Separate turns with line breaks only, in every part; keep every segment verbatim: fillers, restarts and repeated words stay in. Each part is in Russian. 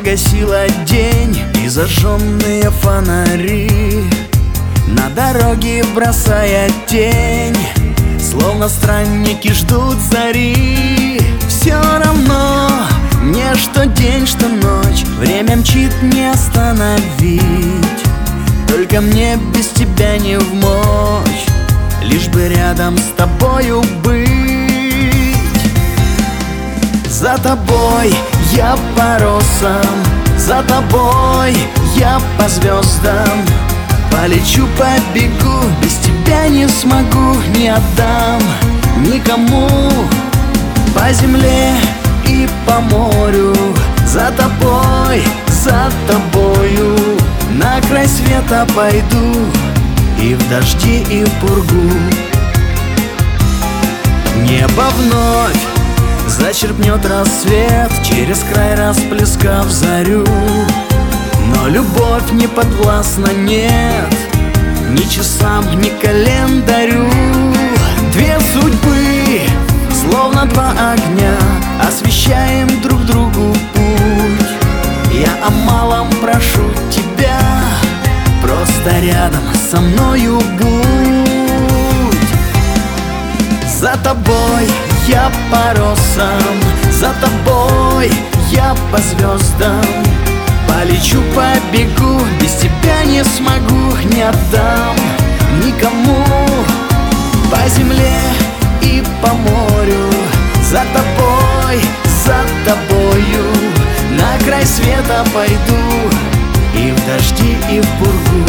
погасила день и зажженные фонари, на дороге бросая тень, словно странники ждут зари. Все равно мне, что день, что ночь, время мчит не остановить. Только мне без тебя не в мочь, лишь бы рядом с тобою быть. За тобой я по росам, за тобой я по звездам. Полечу, побегу, без тебя не смогу, не отдам никому. По земле и по морю, за тобой, за тобою, на край света пойду, и в дожди, и в пургу. Небо вновь зачерпнет рассвет, через край расплескав зарю. Но любовь не подвластна, нет, ни часам, ни календарю. Две судьбы, словно два огня, освещаем друг другу путь. Я о малом прошу тебя, просто рядом со мною будь. За тобой я по росам, за тобой я по звездам. Полечу, побегу, без тебя не смогу, не отдам никому. По земле и по морю, за тобой, за тобою, на край света пойду, и в дожди, и в пургу.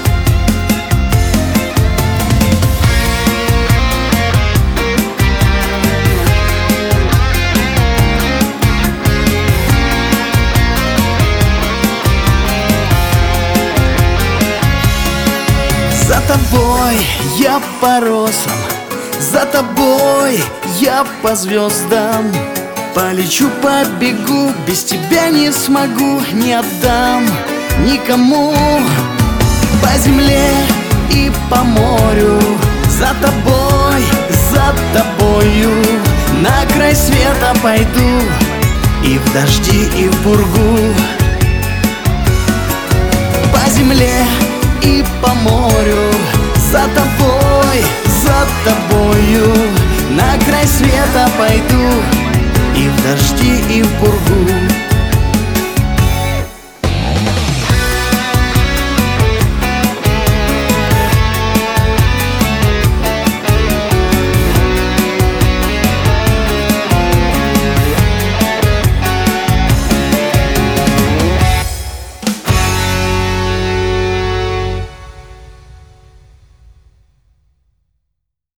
За тобой я по росам, за тобой я по звездам. Полечу, побегу, без тебя не смогу, не отдам никому. По земле и по морю, за тобой, за тобою, на край света пойду, и в дожди, и в пургу. По земле и по морю, за тобой, за тобою, на край света пойду, и в дожди, и в пургу.